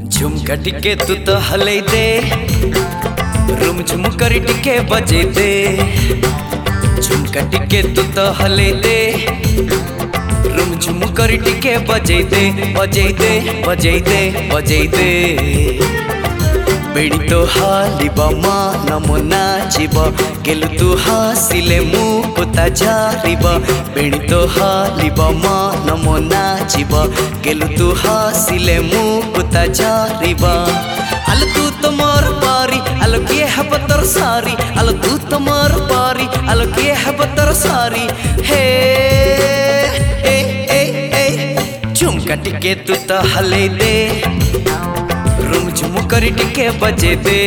झुमका टिके तू तो हले दे, रुम झुम कर टिके बजे दे। झुमका टिके तू तो हले दे, रुम झुम कर टिके बजे दे, बजे दे, बजे दे, बजे दे। बेड़ी तो हालिब मान मना जीव, गेलु तू हासिले मु पोता झारिब। बेड़ी तो हालिब मान मना जीव, गेलु तू हासिले मु पोता झारिब। आलो तू तो मोर पारी, आलो किए हब तोर सारी, आलो तू तो मोर पारी, आलो किए हब तोर सारी। हे ए ए ए झुमका टिके तू तो हले दे, रुम झुम कर टिके बजे दे।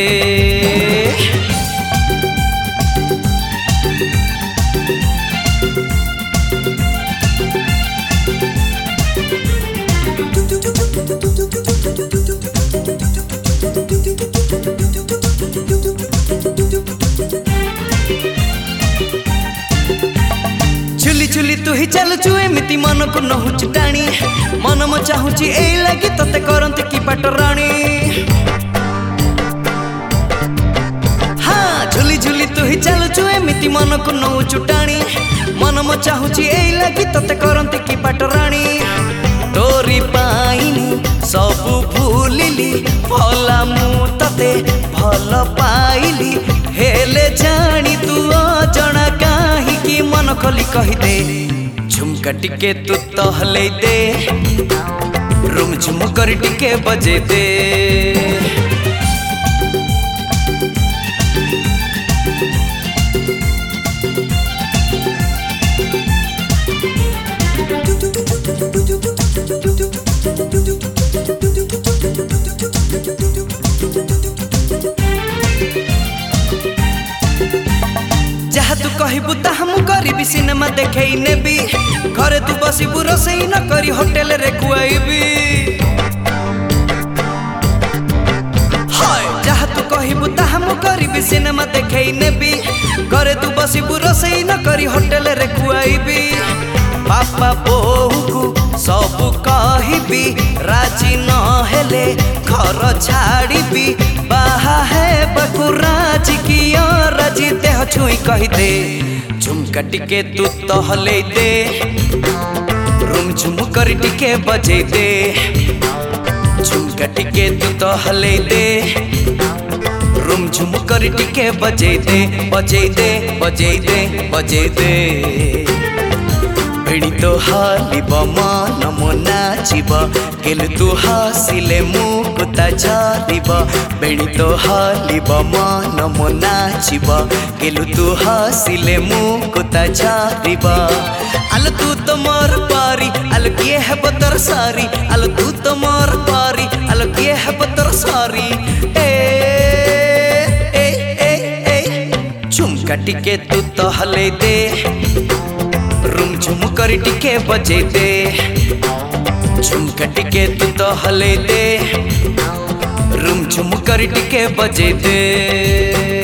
झुली झुली तू ही चलुचु एमिति मन को नहुचु टाणी, मन म चाहुची एई लागी तते करंती की पाटराणी। हाँ झुली झुली तू ही चलुचु एमिति मन को नहुचु टाणी, मन म चाहुची एई लागी तते करंती की पाटराणी। तोरी पाइनी सबु भूलिली, भला मु तते भल पाइली। हेले जानी तू अजणा काहे की मन खोली कहि दे। झुमका टिके तू तो हले दे, रुम झुम कर टिके बजे दे। जहा तू कहबू ताहा मु करिबी, सिनेमा देखई नेबी। घरे तू बसिबू रोसई न करी होटेल रे खुआइबी। हाय जहा तू कहबू ताहा मु करिबी, सिनेमा देखई नेबी। घरे तू बसिबू रोसई न करी होटेल रे खुआइबी। बापा बोहू को सब कहिबी, राजी न हेले घर छाड़ीबी। बाहा है बकु राजी की राजी देह छुई कहि दे। झुमका टिके तू तो हले दे, रुम झुम कर टिके बजे दे। झुमका टिके तू तो हले दे, रुम झुम कर टिके बजे दे, बजे दे, बजे दे, बजे दे। बेड़ी तो हालिब मान मना जीव, गेलु तू हासिले मु पोता झारिब। बेड़ी तो हालिब मान मना जीव, गेलु तू हासिले मु पोता झारिब। आलो तू तो मोर पारी, आलो किए हब तोर सारी, आलो तू तो मोर पारी, आलो किए हब तोर सारी। ए ए ए ए झुमका टिके तू तो हले दे, रुम झुम कर टिके बजे दे। झुमका टिके तू तो हले दे, रुम झुम कर टिके बजे दे।